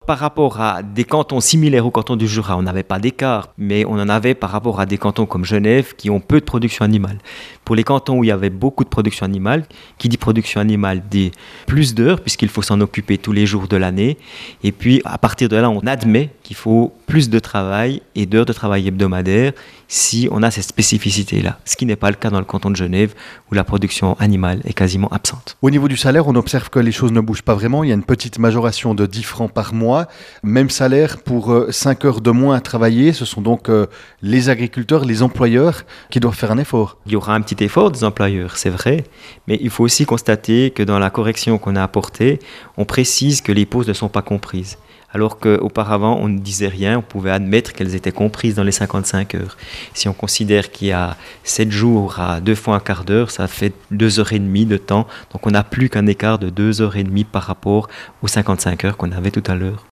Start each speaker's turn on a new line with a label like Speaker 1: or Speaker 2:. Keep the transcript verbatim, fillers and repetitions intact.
Speaker 1: par rapport à des cantons similaires au canton du Jura, on n'avait pas d'écart, mais on en avait par rapport à des cantons comme Genève qui ont peu de production animale. Pour les cantons où il y avait beaucoup de production animale, qui dit production animale dit plus d'heures, puisqu'il faut s'en occuper tous les jours de l'année. Et puis, à partir de là, on admet qu'il faut plus de travail et d'heures de travail hebdomadaires si on a cette spécificité-là. Ce qui n'est pas le cas dans le canton de Genève, où la production animale est quasiment absente.
Speaker 2: Au niveau du salaire, on observe que les choses ne bougent pas vraiment. Il y a une petite majoration de dix francs par mois. Même salaire pour euh, cinq heures de moins à travailler. Ce sont donc euh, les agriculteurs, les employeurs qui doivent faire un effort.
Speaker 1: Il y aura un petit effort des employeurs, c'est vrai, mais il faut aussi constater que dans la correction qu'on a apportée, on précise que les pauses ne sont pas comprises. Alors qu'auparavant, on ne disait rien, on pouvait admettre qu'elles étaient comprises dans les cinquante-cinq heures. Si on considère qu'il y a sept jours à deux fois un quart d'heure, ça fait deux heures et demie de temps. Donc on n'a plus qu'un écart de deux heures et demie par rapport aux cinquante-cinq heures qu'on avait tout à l'heure.